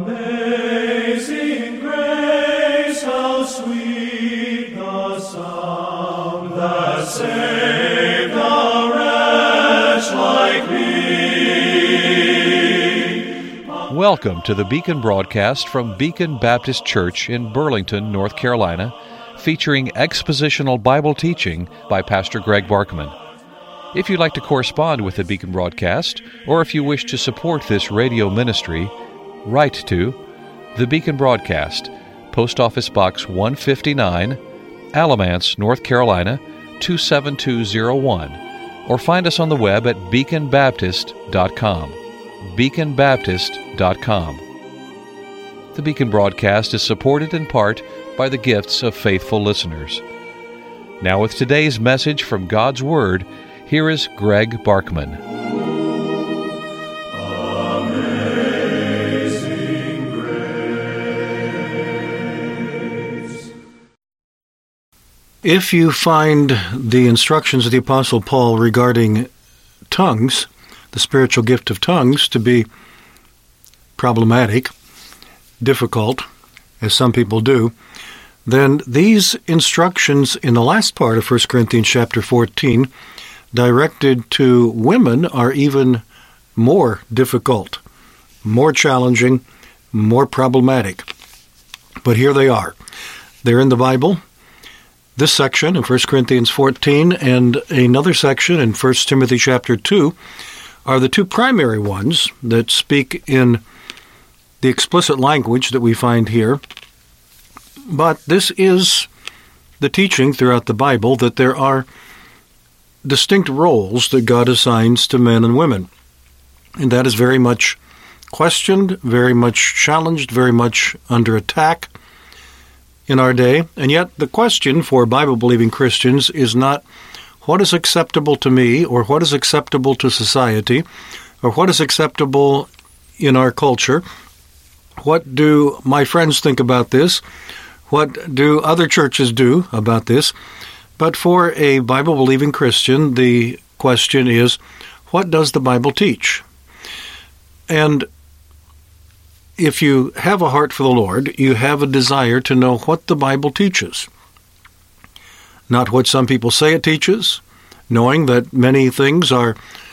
Amazing grace, how sweet the sound that saved a wretch like me. Welcome to the Beacon broadcast from Beacon Baptist Church in Burlington, North Carolina, featuring expositional Bible teaching by Pastor Greg Barkman. If you'd like to correspond with the Beacon broadcast, or if you wish to support this radio ministry, write to the Beacon Broadcast, Post Office Box 159, Alamance, North Carolina 27201, or find us on the web at beaconbaptist.com. beaconbaptist.com. The Beacon broadcast is supported in part by the gifts of faithful listeners. Now with today's message from God's Word, here is Greg Barkman. Amazing grace. If you find the instructions of the Apostle Paul regarding tongues, the spiritual gift of tongues, to be problematic, difficult, as some people do, then these instructions in the last part of 1 Corinthians chapter 14 directed to women are even more difficult, more challenging, more problematic. But here they are. They're in the Bible. This section in 1 Corinthians 14 and another section in 1 Timothy chapter 2 are the two primary ones that speak in the explicit language that we find here. But this is the teaching throughout the Bible that there are distinct roles that God assigns to men and women. And that is very much questioned, very much challenged, very much under attack in our day. And yet the question for Bible-believing Christians is not what is acceptable to me, or what is acceptable to society, or what is acceptable in our culture. What do my friends think about this? What do other churches do about this? But for a Bible-believing Christian, the question is, what does the Bible teach? And if you have a heart for the Lord, you have a desire to know what the Bible teaches. Not what some people say it teaches, knowing that many things are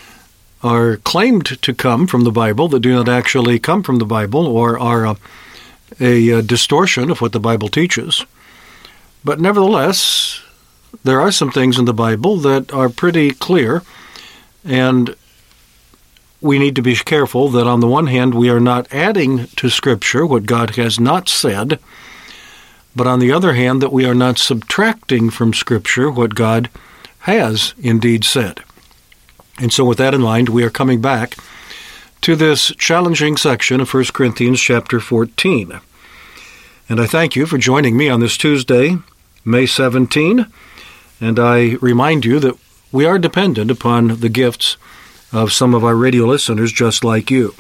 claimed to come from the Bible that do not actually come from the Bible, or are a distortion of what the Bible teaches. But nevertheless, there are some things in the Bible that are pretty clear, and we need to be careful that on the one hand we are not adding to Scripture what God has not said, but on the other hand that we are not subtracting from Scripture what God has indeed said. And so with that in mind, we are coming back to this challenging section of 1 Corinthians chapter 14. And I thank you for joining me on this Tuesday, May 17, and I remind you that we are dependent upon the gifts of some of our radio listeners just like you.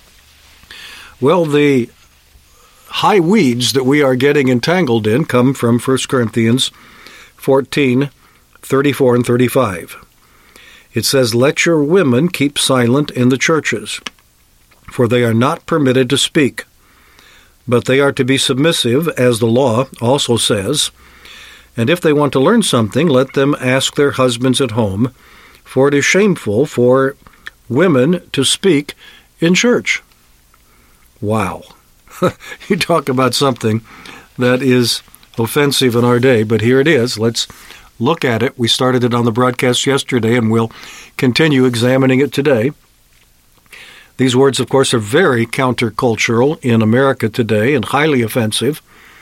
Well, the high weeds that we are getting entangled in come from 1 Corinthians 14, 34 and 35. It says, "Let your women keep silent in the churches, for they are not permitted to speak, but they are to be submissive, as the law also says. And if they want to learn something, let them ask their husbands at home, for it is shameful for women to speak in church." Wow. You talk about something that is offensive in our day, but here it is. Let's look at it. We started it on the broadcast yesterday, and we'll continue examining it today. These words, of course, are very countercultural in America today and highly offensive.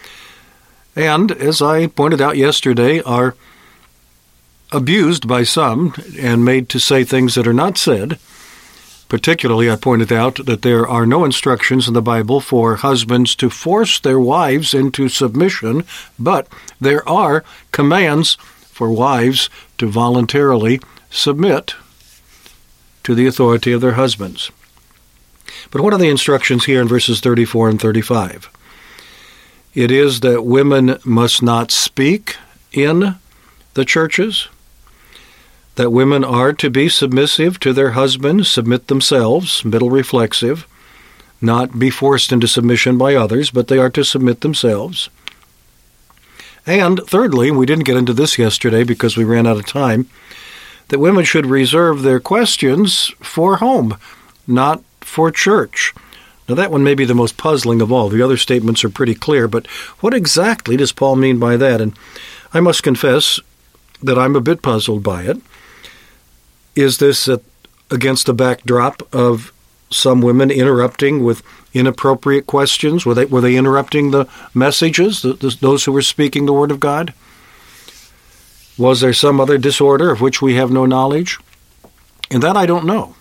And, as I pointed out yesterday, are abused by some and made to say things that are not said. Particularly, I pointed out that there are no instructions in the Bible for husbands to force their wives into submission, but there are commands for wives to voluntarily submit to the authority of their husbands. But what are the instructions here in verses 34 and 35? It is that women must not speak in the churches, that women are to be submissive to their husbands, submit themselves, middle reflexive, not be forced into submission by others, but they are to submit themselves. And thirdly, we didn't get into this yesterday because we ran out of time, that women should reserve their questions for home, not for church. Now that one may be the most puzzling of all. The other statements are pretty clear, but what exactly does Paul mean by that? And I must confess that I'm a bit puzzled by it. Is this against the backdrop of some women interrupting with inappropriate questions? Were they interrupting the messages, those who were speaking the Word of God? Was there some other disorder of which we have no knowledge? And that I don't know.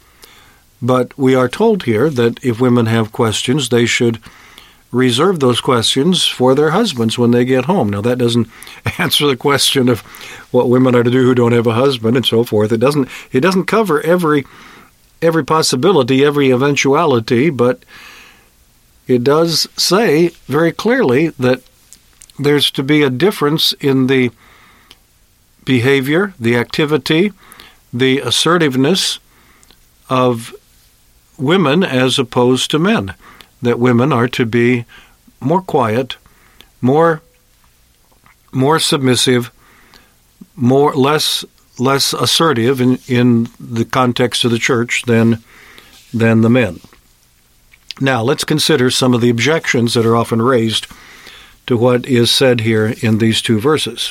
But we are told here that if women have questions, they should reserve those questions for their husbands when they get home. Now, that doesn't answer the question of what women are to do who don't have a husband and so forth. It doesn't cover every possibility, every eventuality, but it does say very clearly that there's to be a difference in the behavior, the activity, the assertiveness of women as opposed to men, that women are to be more quiet, more submissive, less assertive in the context of the church than the men. Now, let's consider some of the objections that are often raised to what is said here in these two verses.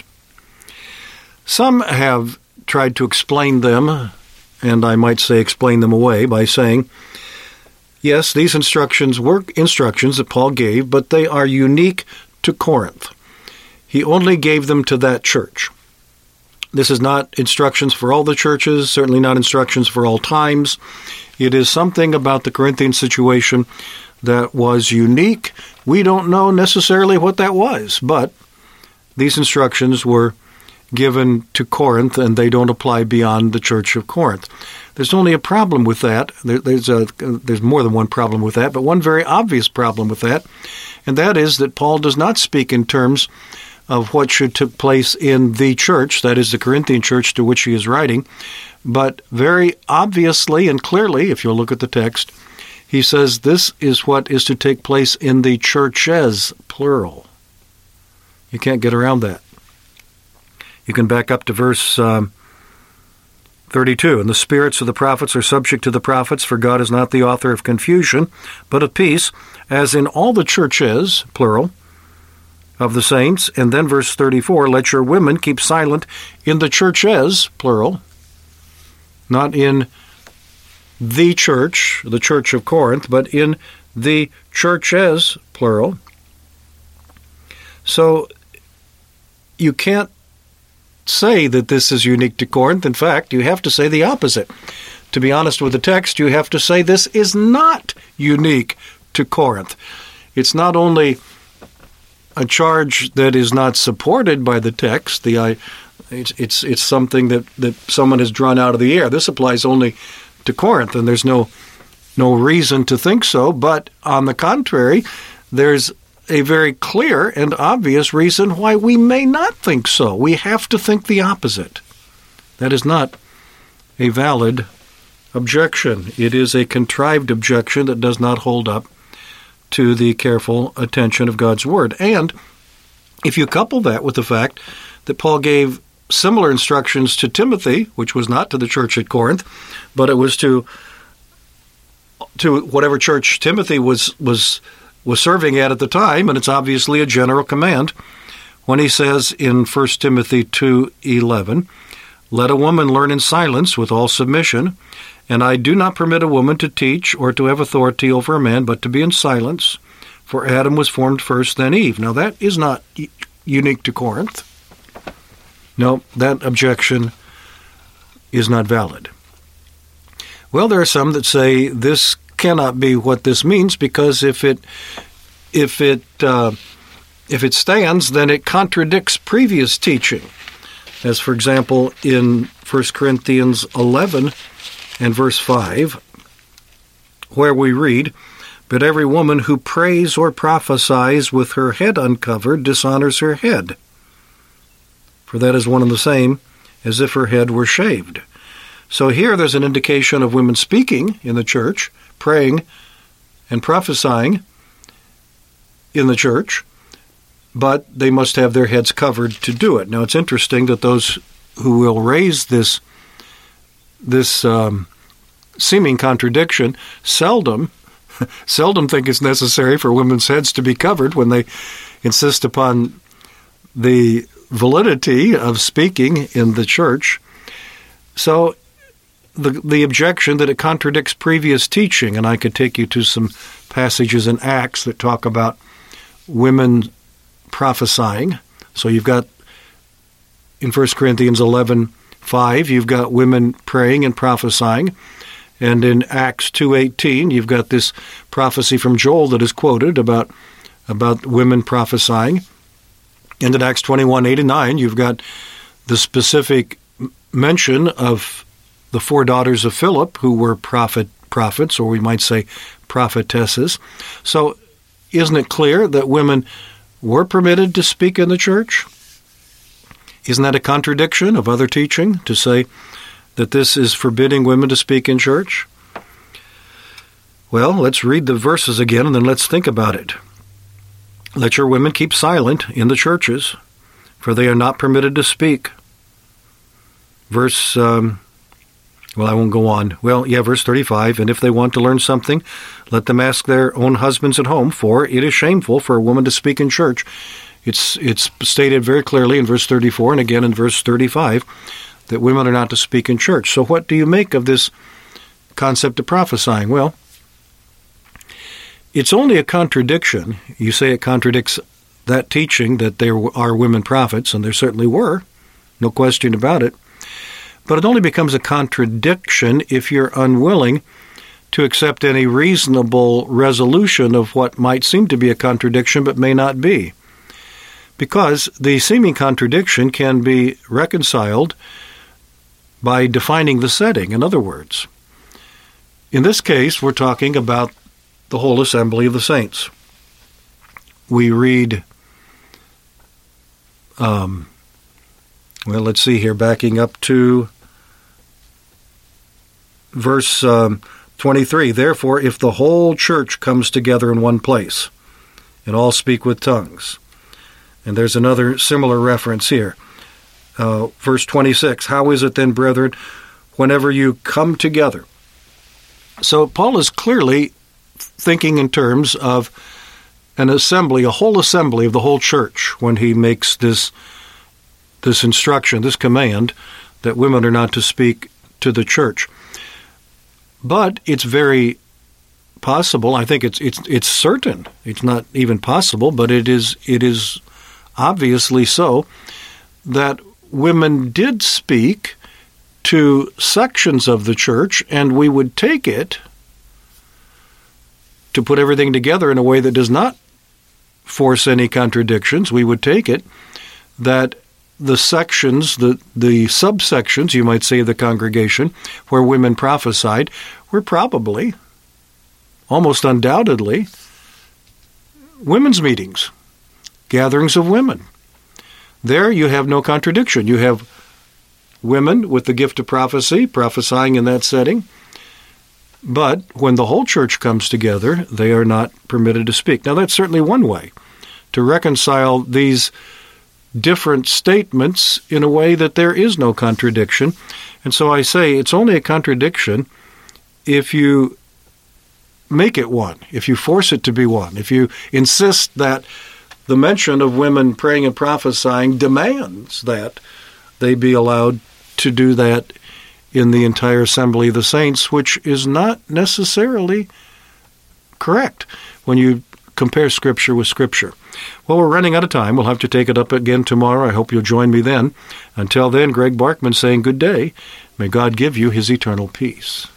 Some have tried to explain them, and I might say explain them away, by saying, yes, these instructions were instructions that Paul gave, but they are unique to Corinth. He only gave them to that church. This is not instructions for all the churches, certainly not instructions for all times. It is something about the Corinthian situation that was unique. We don't know necessarily what that was, but these instructions were given to Corinth, and they don't apply beyond the church of Corinth. There's only a problem with that. There's more than one problem with that, but one very obvious problem with that, and that is that Paul does not speak in terms of what should take place in the church, that is the Corinthian church to which he is writing, but very obviously and clearly, if you'll look at the text, he says this is what is to take place in the churches, plural. You can't get around that. You can back up to verse 32. And the spirits of the prophets are subject to the prophets, for God is not the author of confusion, but of peace, as in all the churches, plural, of the saints. And then verse 34, let your women keep silent in the churches, plural, not in the church of Corinth, but in the churches, plural. So you can't say that this is unique to Corinth. In fact, you have to say the opposite. To be honest with the text, you have to say this is not unique to Corinth. It's not only a charge that is not supported by the text. It's something that someone has drawn out of the air. This applies only to Corinth, and there's no reason to think so. But on the contrary, there's a very clear and obvious reason why we may not think so. We have to think the opposite. That is not a valid objection. It is a contrived objection that does not hold up to the careful attention of God's Word. And if you couple that with the fact that Paul gave similar instructions to Timothy, which was not to the church at Corinth, but it was to whatever church Timothy was serving at the time, and it's obviously a general command, when he says in 1 Timothy 2:11, let a woman learn in silence with all submission, and I do not permit a woman to teach or to have authority over a man, but to be in silence, for Adam was formed first, then Eve. Now that is not unique to Corinth. No, that objection is not valid. Well, there are some that say this cannot be what this means, because if it stands, then it contradicts previous teaching. As, for example, in 1 Corinthians 11 and verse 5, where we read, but every woman who prays or prophesies with her head uncovered dishonors her head, for that is one and the same as if her head were shaved. So here there's an indication of women speaking in the church, praying and prophesying in the church, but they must have their heads covered to do it. Now, it's interesting that those who will raise this seeming contradiction seldom think it's necessary for women's heads to be covered when they insist upon the validity of speaking in the church. So the objection that it contradicts previous teaching, and I could take you to some passages in Acts that talk about women prophesying. So you've got in 1 Corinthians 11:5, you've got women praying and prophesying. And in Acts 2:18, you've got this prophecy from Joel that is quoted about women prophesying. And in Acts 21:8-9, you've got the specific mention of the 4 daughters of Philip who were prophets, or we might say prophetesses. So isn't it clear that women were permitted to speak in the church? Isn't that a contradiction of other teaching to say that this is forbidding women to speak in church? Well, let's read the verses again and then let's think about it. Let your women keep silent in the churches, for they are not permitted to speak. Verse, I won't go on. Verse 35, and if they want to learn something, let them ask their own husbands at home, for it is shameful for a woman to speak in church. It's stated very clearly in verse 34 and again in verse 35 that women are not to speak in church. So what do you make of this concept of prophesying? Well, it's only a contradiction. You say it contradicts that teaching that there are women prophets, and there certainly were, no question about it. But it only becomes a contradiction if you're unwilling to accept any reasonable resolution of what might seem to be a contradiction but may not be. Because the seeming contradiction can be reconciled by defining the setting. In other words, in this case, we're talking about the whole assembly of the saints. We read, let's see here, backing up to verse 23. Therefore, if the whole church comes together in one place, and all speak with tongues. And there's another similar reference here. Verse 26, how is it then, brethren, whenever you come together? So Paul is clearly thinking in terms of an assembly, a whole assembly of the whole church, when he makes this instruction, this command, that women are not to speak to the church. But it's very possible, I think it's certain, it's not even possible, but it is obviously so, that women did speak to sections of the church, and we would take it, to put everything together in a way that does not force any contradictions, we would take it that the sections, the subsections, you might say, of the congregation where women prophesied were probably, almost undoubtedly, women's meetings, gatherings of women. There you have no contradiction. You have women with the gift of prophecy, prophesying in that setting. But when the whole church comes together, they are not permitted to speak. Now, that's certainly one way to reconcile these different statements in a way that there is no contradiction. And so I say it's only a contradiction if you make it one, if you force it to be one, if you insist that the mention of women praying and prophesying demands that they be allowed to do that in the entire assembly of the saints, which is not necessarily correct when you compare Scripture with Scripture. Well, we're running out of time. We'll have to take it up again tomorrow. I hope you'll join me then. Until then, Greg Barkman saying good day. May God give you his eternal peace.